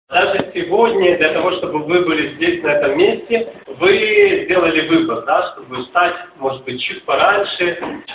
Даже сегодня, для того, чтобы вы были здесь, на этом месте, вы сделали выбор, да, чтобы встать, может быть, чуть пораньше,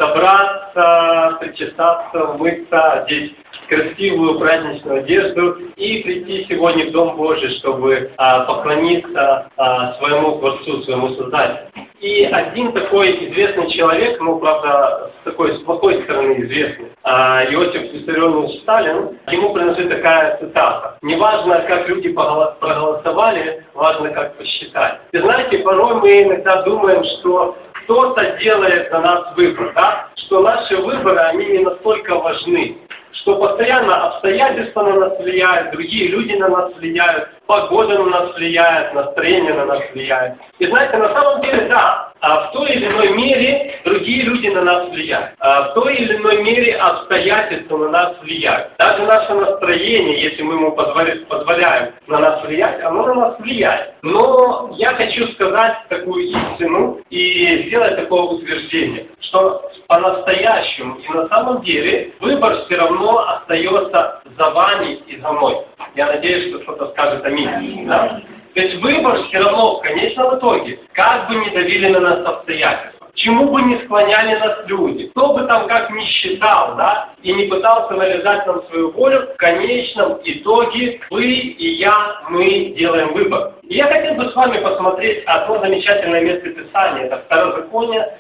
собраться, причесаться, умыться, одеть красивую праздничную одежду и прийти сегодня в Дом Божий, чтобы поклониться своему Творцу, своему Создателю. И один такой известный человек, ну, правда, с плохой стороны известный, Иосиф Виссарионович Сталин, ему принадлежит такая цитата: «Неважно, как люди проголосовали, важно, как посчитали». И знаете, порой мы иногда думаем, что кто-то делает за нас выбор, да? Что наши выборы, они не настолько важны, что постоянно обстоятельства на нас влияют, другие люди на нас влияют, погода на нас влияет, настроение на нас влияет. И знаете, на самом деле, да, в той или иной мере другие люди на нас влияют. В той или иной мере обстоятельства на нас влияют. Даже наше настроение, если мы ему позволяем на нас влиять, оно на нас влияет. Но я хочу сказать такую истину и сделать такое утверждение, что по-настоящему и на самом деле выбор все равно остается за вами и за мной. Я надеюсь, что кто-то скажет аминь. Да? То есть выбор все равно в конечном итоге, как бы ни давили на нас обстоятельства, чему бы ни склоняли нас люди, кто бы там как ни считал, да, и не пытался навязать нам свою волю, в конечном итоге вы и я, мы делаем выбор. И я хотел бы с вами посмотреть одно замечательное место Писания, это Второзаконие,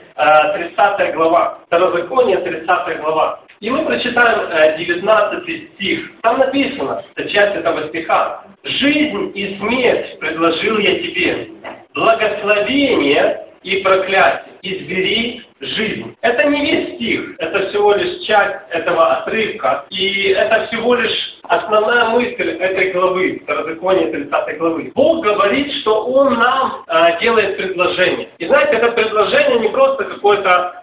30 глава. Второзаконие, 30 глава. И мы прочитаем 19 стих. Там написано, часть этого стиха: «Жизнь и смерть предложил я тебе, благословение и проклятие. Избери жизнь». Это не весь стих, это всего лишь часть этого отрывка. И это всего лишь основная мысль этой главы, Второзаконие 30 главы. Бог говорит, что Он нам делает предложение. И знаете, это предложение не просто какое-то,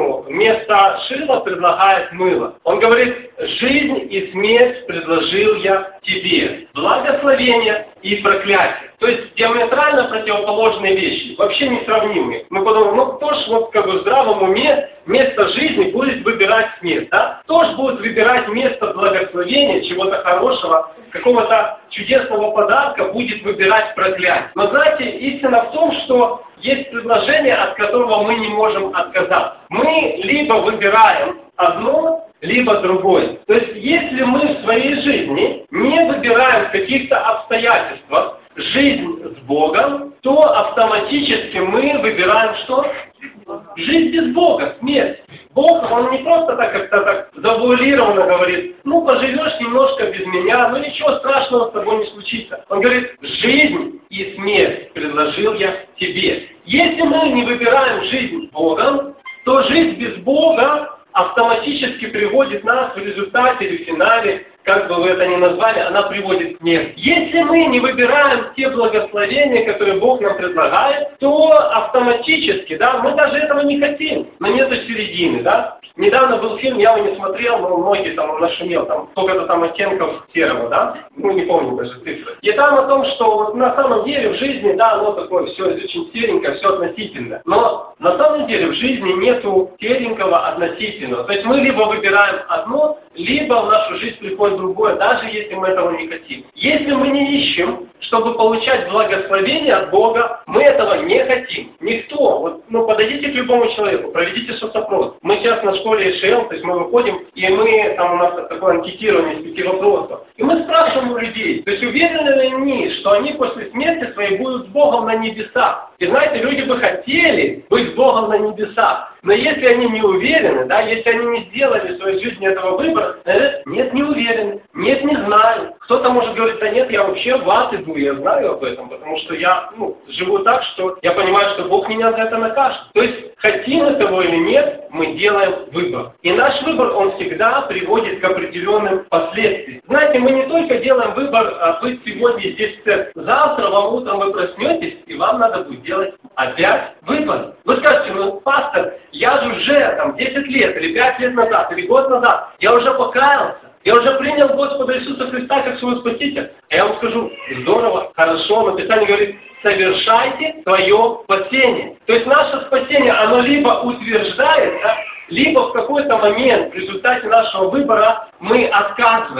вместо шила предлагает мыло. Он говорит: «Жизнь и смерть предложил я тебе, благословение и проклятие». То есть диаметрально противоположные вещи, вообще несравнимые. Мы подумаем, кто ж в здравом уме вместо жизни будет выбирать смерть, да? Кто ж будет выбирать вместо благословения, чего-то хорошего, какого-то чудесного подарка, будет выбирать проклятие? Но знаете, истина в том, что есть предложение, от которого мы не можем отказаться. Мы либо выбираем одно, либо другое. То есть, если мы в своей жизни не выбираем в каких-то обстоятельствах жизнь с Богом, то автоматически мы выбираем что? Жизнь без Бога, смерть. Бог, Он не просто так как-то так завуалированно говорит: поживешь немножко без меня, ничего страшного с тобой не случится. Он говорит: жизнь и смерть предложил я тебе. Если мы не выбираем жизнь с Богом, то жизнь без Бога автоматически приводит нас в результате или в финале, как бы вы это ни назвали, она приводит к смерти. Если мы не выбираем те благословения, которые Бог нам предлагает, то автоматически, мы даже этого не хотим, но нету середины, Недавно был фильм, я его не смотрел, но многие там нашумел, сколько-то там оттенков серого, не помню даже цифры. И там о том, что на самом деле в жизни, оно такое все очень серенькое, все относительно. Но на самом деле в жизни нету серенького относительного. То есть мы либо выбираем одно, либо в нашу жизнь приходит другое, даже если мы этого не хотим. Если мы не ищем, чтобы получать благословение от Бога, мы этого не хотим. Никто. Подойдите к любому человеку, проведите соцопрос. Мы сейчас на школе ШЛ, то есть мы выходим, и у нас такое анкетирование из 5 вопросов. И мы спрашиваем у людей, то есть уверены ли они, что они после смерти своей будут с Богом на небесах. И знаете, люди бы хотели быть с Богом на небесах. Но если они не уверены, если они не сделали в своей жизни этого выбора, нет, не уверен, нет, не знаю. Кто-то может говорить: да нет, я вообще в ад иду, я знаю об этом, потому что я живу так, что я понимаю, что Бог меня за это накажет. То есть, хотим мы того или нет, мы делаем выбор. И наш выбор, он всегда приводит к определенным последствиям. Знаете, мы не только делаем выбор быть сегодня здесь в церкви. Завтра вам утром вы проснетесь, и вам надо будет делать опять выбор. Вы скажете: пастор, я же уже 10 лет, или 5 лет назад, или год назад, я уже покаялся. Я уже принял Господа Иисуса Христа как своего Спасителя. А я вам скажу: здорово, хорошо, но Писание говорит: совершайте свое спасение. То есть наше спасение, оно либо утверждается, либо в какой-то момент в результате нашего выбора мы отказываемся.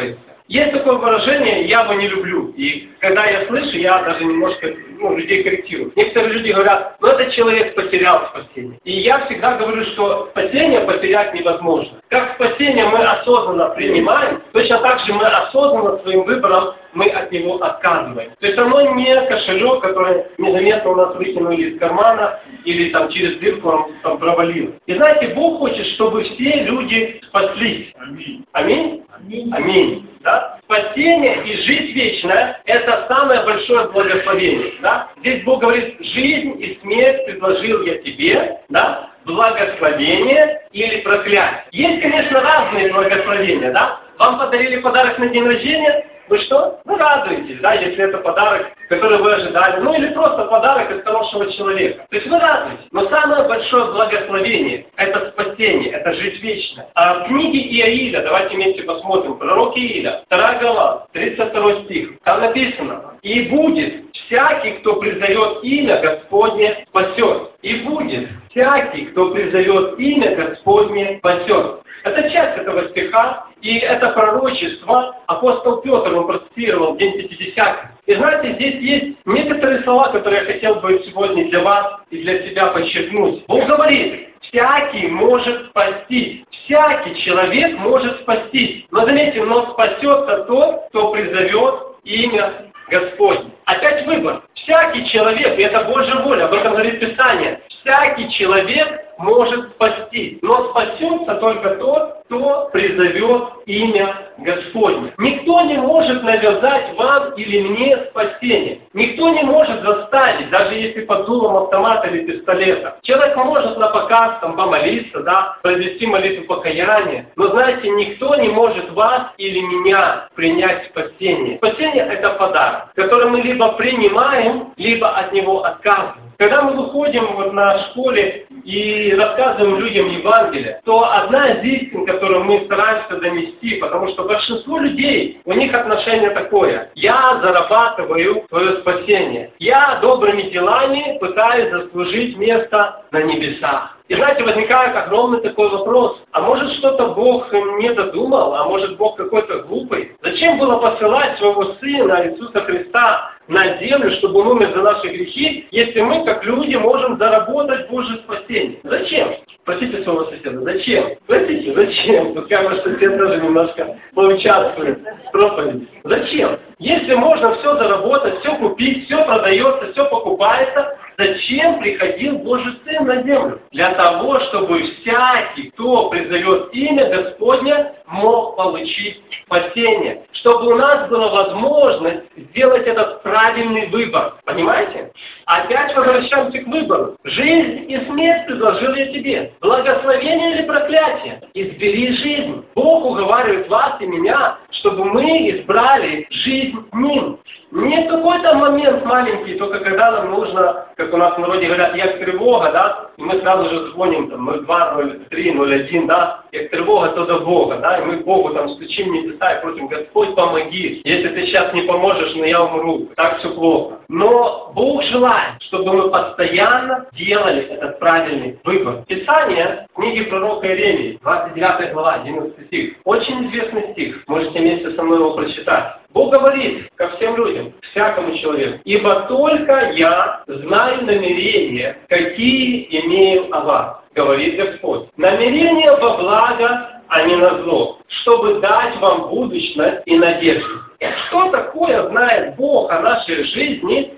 Есть такое выражение «я его не люблю». И когда я слышу, я даже немножко людей корректирую. Некоторые люди говорят, этот человек потерял спасение. И я всегда говорю, что спасение потерять невозможно. Как спасение мы осознанно принимаем, точно так же мы осознанно своим выбором мы от него отказываем. То есть оно не кошелек, который незаметно у нас выкинули из кармана или там через дырку он там провалил. И знаете, Бог хочет, чтобы все люди спаслись. Аминь. Аминь? Аминь. Аминь. Да? Спасение и жизнь вечная – это самое большое благословение. Да? Здесь Бог говорит, жизнь и смерть предложил я тебе, да? Благословение или проклятие. Есть, конечно, разные благословения. Да? Вам подарили подарок на день рождения, вы что? Вы радуетесь, да, если это подарок, который вы ожидали. Или просто подарок от хорошего человека. То есть вы радуетесь. Но самое большое благословение – это спасение, это жизнь вечная. А в книге Иаиля, давайте вместе посмотрим, пророк Иаиля, 2 глава, 32 стих, там написано: «И будет всякий, кто призовет имя Господне, спасет. И будет всякий, кто призовет имя Господне, спасет». Это часть этого стиха, и это пророчество апостол Петр, он процитировал в день Пятидесятницы. И знаете, здесь есть некоторые слова, которые я хотел бы сегодня для вас и для себя подчеркнуть. Бог говорит, всякий может спастись, всякий человек может спастись. Но заметьте, но спасется тот, кто призовет имя Господне. Опять выбор. Всякий человек, и это Божья воля, об этом говорит Писание, всякий человек может спасти, но спасется только тот, кто призовет имя Господне. Никто не может навязать вам или мне спасение. Никто не может заставить, даже если под дулом автомата или пистолета. Человек может напоказ помолиться, да, произвести молитву покаяния. Но знаете, никто не может вас или меня принять спасение. Спасение – это подарок, который мы либо принимаем, либо от него отказываем. Когда мы выходим на школе и рассказываем людям Евангелие, то одна из истин, которую мы стараемся донести, потому что большинство людей, у них отношение такое: я зарабатываю свое спасение, я добрыми делами пытаюсь заслужить место на небесах. И знаете, возникает огромный такой вопрос: а может что-то Бог не додумал, а может Бог какой-то глупый? Зачем было посылать своего Сына Иисуса Христа на землю, чтобы он умер за наши грехи, если мы, как люди, можем заработать Божье спасение? Зачем? Спросите своего соседа, зачем? Спросите, зачем? Пускай ваш сосед тоже немножко поучаствует в проповеди. Зачем? Если можно все заработать, все купить, все продается, все покупается, зачем приходил Божий Сын на землю? Для того, чтобы всякий, кто призовет имя Господне, мог получить спасение. Чтобы у нас была возможность сделать этот правильный выбор. Понимаете? Опять возвращаемся к выбору. Жизнь и смерть предложил я тебе. Благословение или проклятие? Избери жизнь. Бог уговаривает вас и меня, чтобы мы избрали жизнь с Ним. Не какой-то момент маленький, только когда нам нужно, как у нас в народе говорят, як тревога, да, и мы сразу же звоним, 02, 03, 01, да, як тревога, то до Бога, да, и мы к Богу стучим небеса и просим: Господь, помоги, если ты сейчас не поможешь, но я умру, так все плохо. Но Бог желает, чтобы мы постоянно делали этот правильный выбор. Писание книги пророка Иеремии, 29 глава, 11 стих, очень известный стих, можете вместе со мной его прочитать. Бог говорит ко всем людям, всякому человеку: «Ибо только я знаю намерения, какие имею о вас, говорит Господь. Намерения во благо, а не на зло, чтобы дать вам будущность и надежду». Что такое знает Бог о нашей жизни,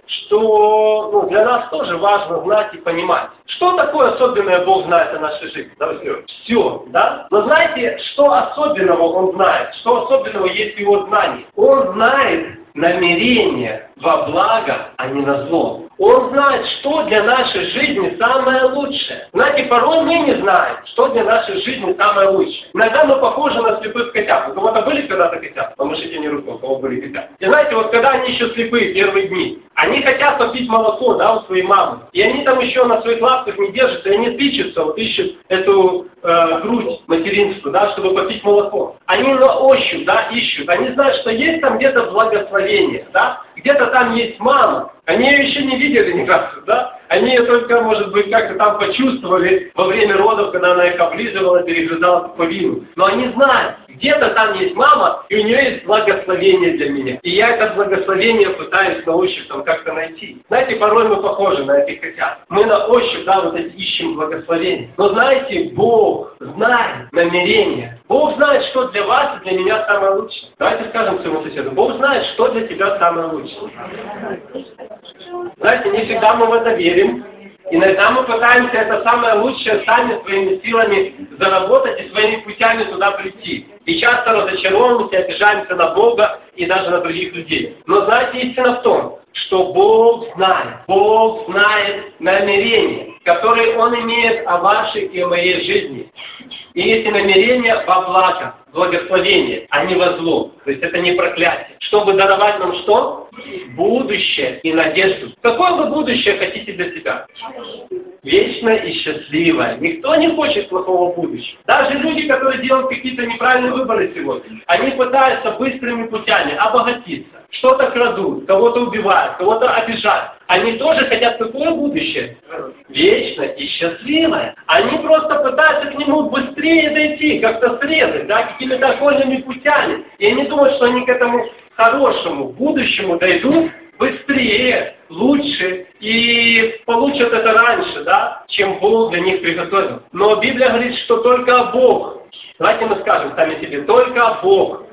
что для нас тоже важно знать и понимать? Что такое особенное Бог знает о нашей жизни? Давайте, все, да? Но знаете, что особенного Он знает? Что особенного есть в Его знании? Он знает намерения во благо, а не на зло. Он знает, что для нашей жизни самое лучшее. Знаете, порой мы не знаем, что для нашей жизни самое лучшее. Иногда мы похожи на слепых котят. У кого-то были когда-то котята? Помашите мне руку, у кого были котята. И знаете, вот когда они еще слепые, первые дни, они хотят попить молоко, да, у своей мамы. И они там еще на своих лапках не держатся, и они тычутся, ищут эту грудь материнскую, да, чтобы попить молоко. Они на ощупь, да, ищут. Они знают, что есть там где-то благословение, да, где-то там есть мама. Они ее еще не видели ни разу, да? Они ее только, может быть, как-то там почувствовали во время родов, когда она их облизывала, перегрызала пуповину. Но они знают, Где-то там есть мама, и у нее есть благословение для меня. И я это благословение пытаюсь на ощупь там как-то найти. Знаете, порой мы похожи на этих котят. Мы на ощупь, да, вот эти ищем благословение. Но знаете, Бог знает намерения. Бог знает, что для вас и для меня самое лучшее. Давайте скажем своему соседу, Бог знает, что для тебя самое лучшее. Знаете, не всегда мы в это верим. Иногда мы пытаемся это самое лучшее сами своими силами заработать и своими путями туда прийти. И часто разочаровываемся, обижаемся на Бога и даже на других людей. Но знаете, истина в том, что Бог знает намерения, которые Он имеет о вашей и о моей жизни. И эти намерения во благо, благословение, а не во зло. То есть это не проклятие. Чтобы даровать нам что? Будущее и надежду. Какое вы будущее хотите для себя? Вечное и счастливое. Никто не хочет плохого будущего. Даже люди, которые делают какие-то неправильные выборы сегодня, они пытаются быстрыми путями обогатиться. Что-то крадут, кого-то убивают, кого-то обижают. Они тоже хотят какое будущее? Вечное и счастливое. Они просто пытаются к нему быстрее дойти, как-то срезать, да, какими-то окольными путями. И они думают, что они к этому хорошему будущему дойдут быстрее, лучше и получат это раньше, да, чем Бог для них приготовил. Но Библия говорит, что только Бог, давайте мы скажем сами себе, только Бог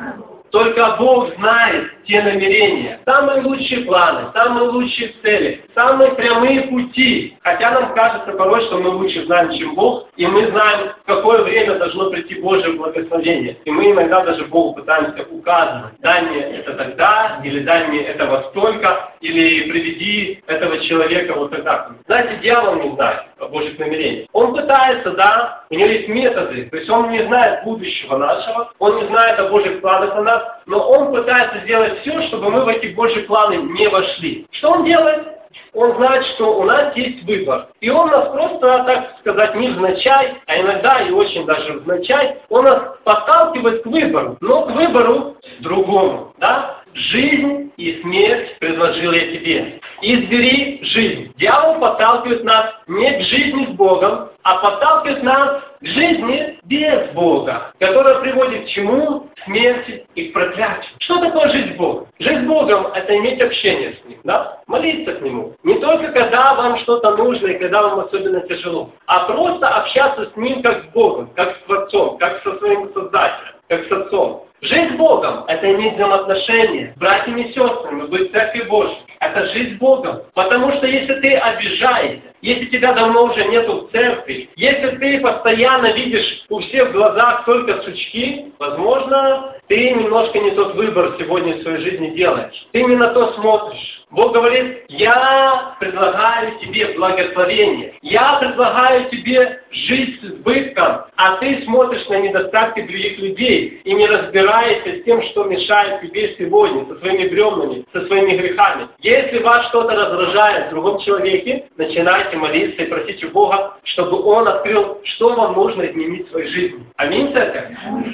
знает те намерения, самые лучшие планы, самые лучшие цели, самые прямые пути. Хотя нам кажется порой, что мы лучше знаем, чем Бог, и мы знаем, в какое время должно прийти Божье благословение. И мы иногда даже Богу пытаемся указывать. Дай мне это тогда, или дай мне это во столько, или приведи этого человека вот так. Знаете, дьявол не знает о Божьих намерениях. Он пытается, да, у него есть методы, то есть он не знает будущего нашего, он не знает о Божьих планах на нас, но он пытается сделать все, чтобы мы в эти Божьи планы не вошли. Что он делает? Он знает, что у нас есть выбор. И он нас просто, так сказать, невзначай, а иногда и очень даже взначай, он нас подталкивает к выбору, но к выбору другому. Да? Жизнь и смерть предложил я тебе. Избери жизнь. Дьявол подталкивает нас не к жизни с Богом, а подталкивает нас к жизни без Бога, которая приводит к чему? К смерти и к проклятию. Что такое жизнь с Богом? Жизнь с Богом – это иметь общение с Ним, да? Молиться к Нему. Не только когда вам что-то нужно и когда вам особенно тяжело, а просто общаться с Ним как с Богом, как с Творцом, как со своим Создателем, как с Отцом. Жить с Богом – это иметь взаимоотношения с братьями и сестрами, быть в Церкви Божьей. Это жить с Богом. Потому что если ты обижаешься, если тебя давно уже нету в церкви, если ты постоянно видишь у всех в глазах только сучки, возможно, ты немножко не тот выбор сегодня в своей жизни делаешь. Ты не на то смотришь. Бог говорит, я предлагаю тебе благословение. Я предлагаю тебе жизнь с избытком, а ты смотришь на недостатки других людей и не разбираешься с тем, что мешает тебе сегодня, со своими бремнами, со своими грехами. Если вас что-то раздражает в другом человеке, начинайте молиться и просить у Бога, чтобы Он открыл, что вам нужно изменить в своей жизни. Аминь, церковь?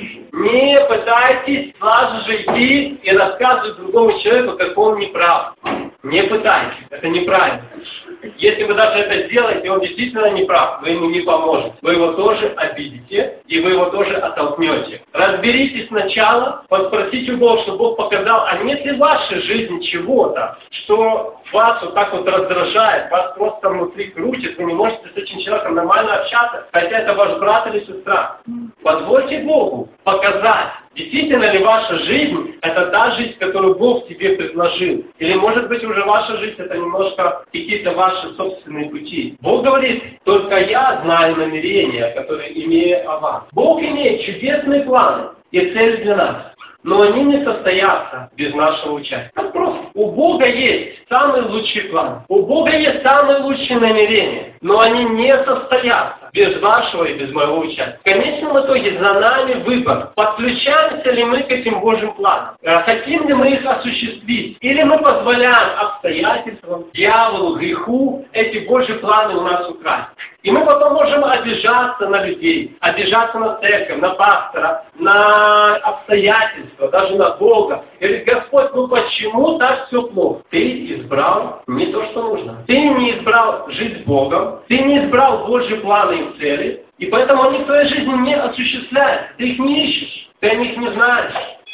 Не пытайтесь сразу же идти и рассказывать другому человеку, как он не прав. Не пытайтесь, это неправильно. Если вы даже это сделаете, он действительно не прав, вы ему не поможете. Вы его тоже обидите, и вы его тоже оттолкнете. Разберитесь сначала, спросите у Бога, чтобы Бог показал, а нет ли в вашей жизни чего-то, что вас вот так вот раздражает, вас просто внутри крутит, вы не можете с этим человеком нормально общаться, хотя это ваш брат или сестра. Позвольте Богу показать, действительно ли ваша жизнь – это та жизнь, которую Бог тебе предложил. Или, может быть, уже ваша жизнь – это немножко какие-то ваши собственные пути. Бог говорит, только я знаю намерения, которые имею о вас. Бог имеет чудесные планы и цели для нас. Но они не состоятся без нашего участия. Так просто. У Бога есть самый лучший план. У Бога есть самые лучшие намерения. Но они не состоятся без вашего и без моего участия. В конечном итоге за нами выбор. Подключаемся ли мы к этим Божьим планам? Хотим ли мы их осуществить? Или мы позволяем обстоятельствам, дьяволу, греху эти Божьи планы у нас украсть? И мы потом можем обижаться на людей, обижаться на церковь, на пастора, на обстоятельства, даже на Бога. И говорит, Господь, ну почему так все плохо? Ты избрал не то, что нужно. Ты не избрал жить с Богом, ты не избрал Божьи планы и цели, И поэтому они в твоей жизни не осуществляют. Ты их не ищешь, ты о них не знаешь.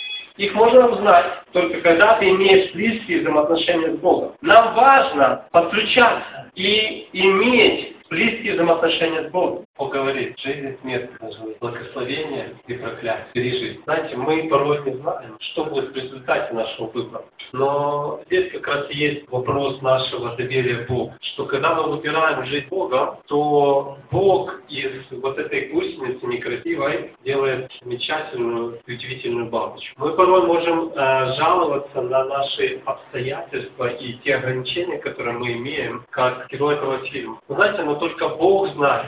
Их можно узнать только когда ты имеешь близкие взаимоотношения с Богом. Нам важно подключаться и иметь близкие взаимоотношения с Богом. Он говорит, жизнь и смерть должны, благословение и проклятие пережить. Знаете, мы порой не знаем, что будет в результате нашего выбора. Но здесь как раз и есть вопрос нашего доверия Богу. Что когда мы выбираем жить Богом, то Бог из вот этой гусеницы некрасивой делает замечательную и удивительную бабочку. Мы порой можем жаловаться на наши обстоятельства и те ограничения, которые мы имеем, как герой этого фильма. Но знаете, но только Бог знает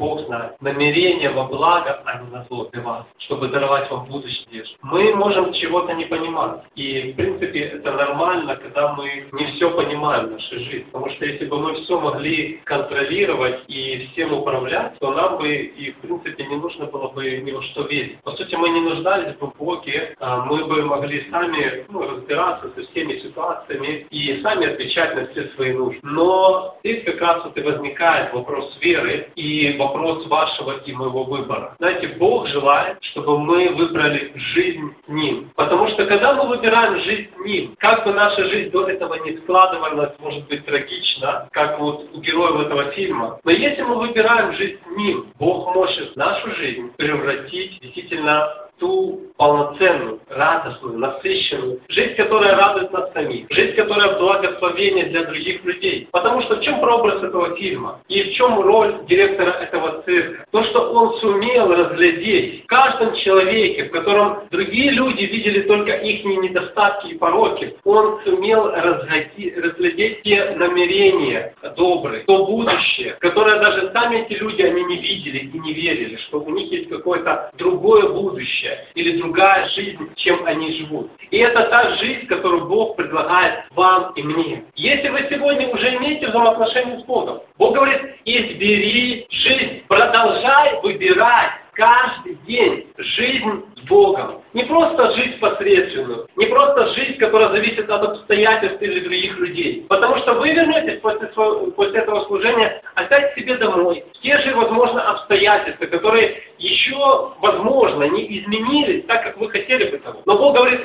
намерение во благо, а не на зло для вас, чтобы даровать вам будущее. Мы можем чего-то не понимать. И, в принципе, это нормально, когда мы не все понимаем в нашей жизни. Потому что если бы мы все могли контролировать и всем управлять, то нам бы и, в принципе, не нужно было бы ни во что верить. По сути, мы не нуждались бы в Боге, мы бы могли сами разбираться со всеми ситуациями и сами отвечать на все свои нужды. Но здесь как раз вот и возникает вопрос веры и вопрос вашего и моего выбора. Знаете, Бог желает, чтобы мы выбрали жизнь с Ним. Потому что когда мы выбираем жизнь с Ним, как бы наша жизнь до этого не складывалась, может быть, трагично, как вот у героев этого фильма, но если мы выбираем жизнь с Ним, Бог может нашу жизнь превратить действительно ту полноценную, радостную, насыщенную жизнь, которая радует нас самих, жизнь, которая благословение для других людей. Потому что в чем прообраз этого фильма? И в чем роль директора этого цирка? То, что он сумел разглядеть в каждом человеке, в котором другие люди видели только их недостатки и пороки, он сумел разглядеть те намерения добрые, то будущее, которое даже сами эти люди, они не видели и не верили, что у них есть какое-то другое будущее или другая жизнь, чем они живут. И это та жизнь, которую Бог предлагает вам и мне. Если вы сегодня уже имеете взаимоотношения с Богом, Бог говорит, избери жизнь, продолжай выбирать каждый день жизнь с Богом. Не просто жизнь посредственную, не просто жизнь, которая зависит от обстоятельств или других людей. Потому что вы вернетесь после этого служения опять к себе домой. Те же, возможно, обстоятельства, которые еще, возможно, не изменились так, как вы хотели бы того. Но Бог говорит,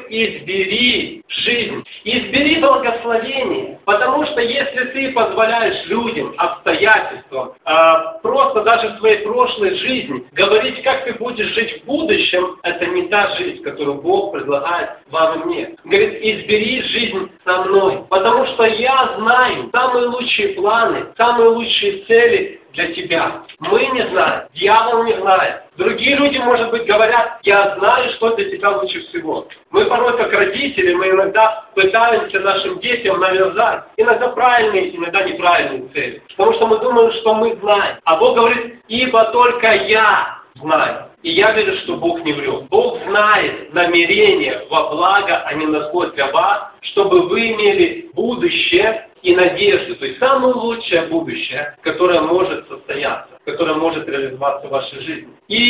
избери жизнь, избери благословение. Потому что если ты позволяешь людям, обстоятельствам, просто даже в своей прошлой жизни говорить, как ты будешь жить в будущем, это не та жизнь, которую Бог предлагает вам и мне. Говорит, избери жизнь со мной, потому что я знаю самые лучшие планы, самые лучшие цели для тебя. Мы не знаем, дьявол не знает. Другие люди, может быть, говорят, я знаю, что для тебя лучше всего. Мы порой, как родители, мы иногда пытаемся нашим детям навязать иногда правильные, иногда неправильные цели. Потому что мы думаем, что мы знаем. А Бог говорит, ибо только я знаю. И я верю, что Бог не врет. Бог знает намерения во благо, а не на зло для вас, чтобы вы имели будущее и надежду, то есть самое лучшее будущее, которое может состояться, которое может реализоваться в вашей жизни.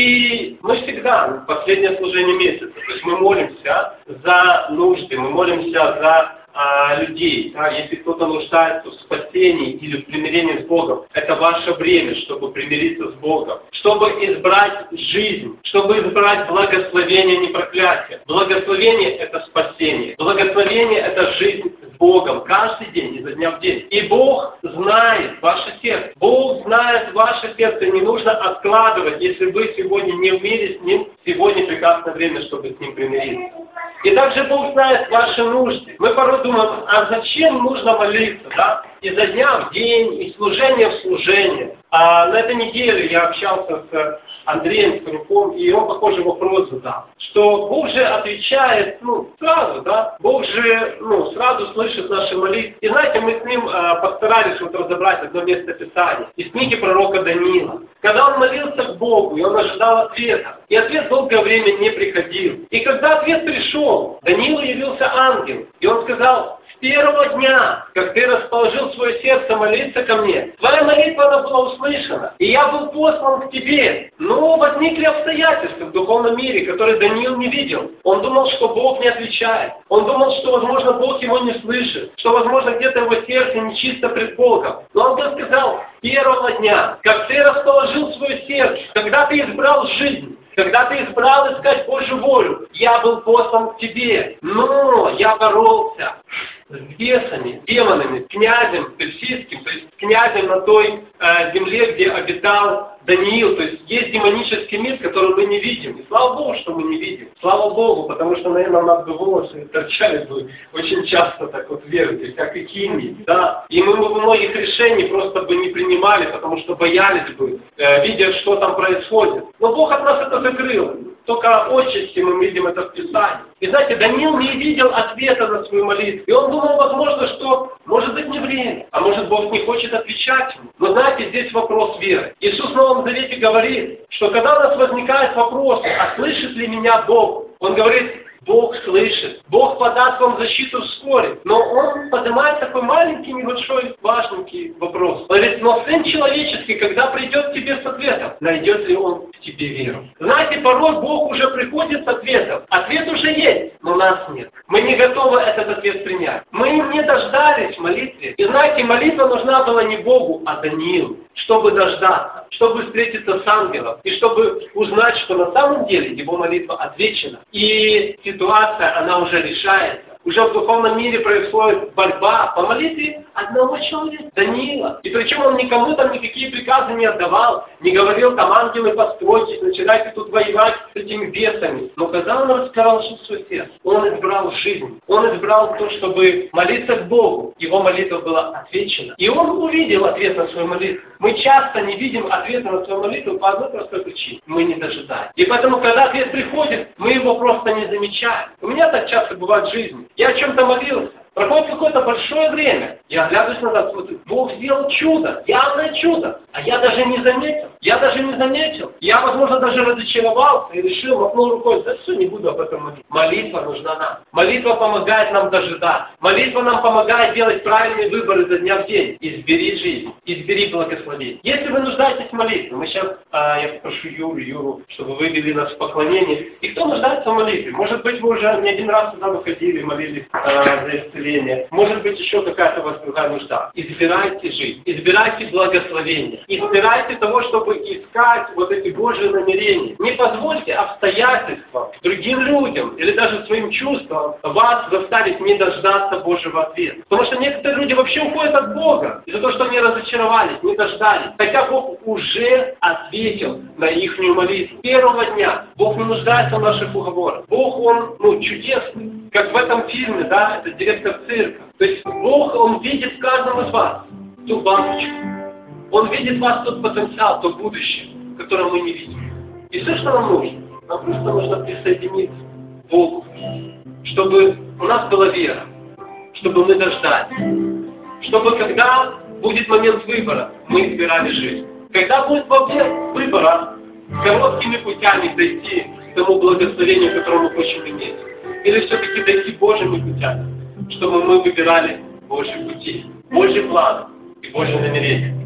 И мы всегда, последнее служение месяца, то есть мы молимся за нужды, мы молимся за людей. Да? Если кто-то нуждается в спасении или в примирении с Богом, это ваше время, чтобы примириться с Богом, чтобы избрать жизнь, чтобы избрать благословение, не проклятие. Благословение – это спасение. Благословение – это жизнь с Богом каждый день, изо дня в день. И Бог знает ваше сердце. Бог знает ваше сердце. Не нужно откладывать, если вы сегодня не в мире с Ним, сегодня прекрасное время, чтобы с Ним примириться. И также Бог знает ваши нужды. Мы порой думаем, а зачем нужно молиться, да? Изо дня в день, из служения в служение. На этой неделе я общался с Андреем Скорюком, и он похожий вопрос задал, что Бог же отвечает, сразу, да? Бог же, сразу слышит наши молитвы. И знаете, мы с ним постарались разобрать одно место Писания из книги пророка Даниила. Когда он молился к Богу, и он ожидал ответа, и ответ долгое время не приходил. И когда ответ пришел, Даниилу явился ангел, и он сказал, первого дня, как ты расположил свое сердце молиться ко мне, твоя молитва, она была услышана, и я был послан к тебе. Но возникли обстоятельства в духовном мире, которые Даниил не видел. Он думал, что Бог не отвечает. Он думал, что, возможно, Бог его не слышит, что, возможно, где-то его сердце нечисто пред Богом. Но он сказал: первого дня, как ты расположил свое сердце, когда ты избрал жизнь, когда ты избрал искать Божью волю, я был послан к тебе. Но я боролся с бесами, демонами, князем персидским, то есть князем на той земле, где обитал Даниил. То есть есть демонический мир, который мы не видим. И слава Богу, что мы не видим. Слава Богу, потому что, наверное, нас бы волосы торчали бы очень часто так вот верите, как и химии. Да? И мы бы многих решений просто бы не принимали, потому что боялись бы, видя, что там происходит. Но Бог от нас это закрыл. Только отчасти мы видим это в Писании. И знаете, Даниил не видел ответа на свою молитву. И он думал, возможно, что может быть не время, а может Бог не хочет отвечать ему. Но знаете, здесь вопрос веры. Иисус в Новом Завете говорит, что когда у нас возникает вопрос, а слышит ли меня Бог, Он говорит: Бог слышит. Бог подаст вам защиту вскоре. Но Он поднимает такой маленький, небольшой, важненький вопрос. Он говорит: но Сын Человеческий, когда придет к тебе с ответом, найдет ли Он в тебе веру? Знаете, порой Бог уже приходит с ответом. Ответ уже есть, но нас нет. Мы не готовы этот ответ принять. Мы не дождались в молитве. И знаете, молитва нужна была не Богу, а Даниилу, чтобы дождаться, чтобы встретиться с ангелом, и чтобы узнать, что на самом деле его молитва отвечена. И ситуация, она уже решается. Уже в духовном мире происходит борьба по молитве одного человека, Даниила. И причем он никому там никакие приказы не отдавал, не говорил там: ангелы, постройтесь, начинайте тут воевать с этими бесами. Но когда он раскрыл свое сердце, он избрал жизнь, он избрал то, чтобы молиться к Богу. Его молитва была отвечена. И он увидел ответ на свою молитву. Мы часто не видим ответа на свою молитву по одной простой причине: мы не дожидаем. И поэтому, когда ответ приходит, мы его просто не замечаем. У меня так часто бывает в жизни. Я о чем-то молился. Проходит какое-то большое время. Я оглядываюсь назад, смотрю: Бог сделал чудо, явное чудо. А я даже не заметил. Я, возможно, даже разочаровался и решил, махнул рукой: да все, не буду об этом молиться. Молитва нужна нам. Молитва помогает нам дожидаться. Молитва нам помогает делать правильные выборы за дня в день. Избери жизнь, избери благословение. Если вы нуждаетесь в молитве, мы сейчас, я попрошу Юру, чтобы вы вели нас в поклонение. И кто нуждается в молитве? Может быть, вы уже не один раз туда выходили, молились за исцеление. Может быть, еще какая-то у вас другая нужда. Избирайте жизнь, избирайте благословение, избирайте того, чтобы искать вот эти Божьи намерения. Не позвольте обстоятельствам, другим людям или даже своим чувствам вас заставить не дождаться Божьего ответа. Потому что некоторые люди вообще уходят от Бога из-за того, что они разочаровались, не дождались. Хотя Бог уже ответил на их молитву. Первого дня Бог не нуждается в наших уговорах. Бог, Он чудесный. Как в этом фильме, да, это директор цирка. То есть Бог, Он видит в каждом из вас ту бабочку. Он видит в вас тот потенциал, то будущее, которое мы не видим. И все, что нам нужно, нам просто нужно присоединиться к Богу, чтобы у нас была вера, чтобы мы дождались, чтобы когда будет момент выбора, мы избирали жизнь. Когда будет момент выбора, короткими путями дойти к тому благословению, которое мы хотим иметь, или все-таки дойти Божьими путями, чтобы мы выбирали Божьи пути, Божьи планы и Божьи намерения.